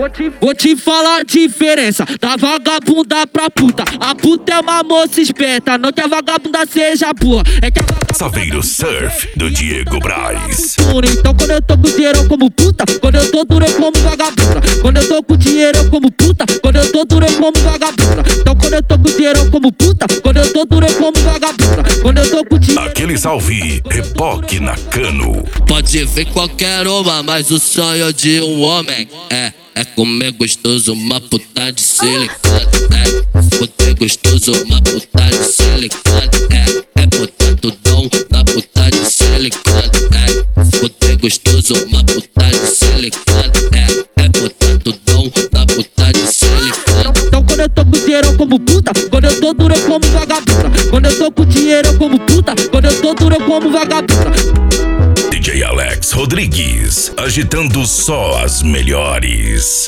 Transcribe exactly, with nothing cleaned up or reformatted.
Vou te falar a diferença da vagabunda pra puta. A puta é uma moça esperta, não que a vagabunda seja burra. É que a vagabunda Saveiro Surf do Diego Braz. Então quando eu tô com dinheiro eu como puta, quando eu tô duro eu como vagabunda. Quando eu tô com dinheiro eu como puta, quando eu tô duro eu como vagabunda. Então quando eu tô com dinheiro eu como puta, quando eu tô duro eu como vagabunda. Quando eu tô com dinheiro... Aquele salve, reboque na Cano. Pode ver qualquer uma, mas o sonho de um homem é É comer gostoso, uma puta de silicone. É poder gostoso, uma puta de silicone. É, é botar tudão na puta de silicone. É poder gostoso, uma puta de silicone. É, é botar tudão na puta de silicone. Então quando eu tô com dinheiro eu como puta, quando eu tô duro eu como vagabunda. Quando eu tô com dinheiro eu como puta, quando eu tô duro eu como vagabunda. D J Alex Rodrigues, agitando só as melhores.